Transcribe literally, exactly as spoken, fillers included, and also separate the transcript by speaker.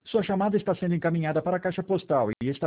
Speaker 1: Sua chamada está sendo encaminhada para a caixa postal e está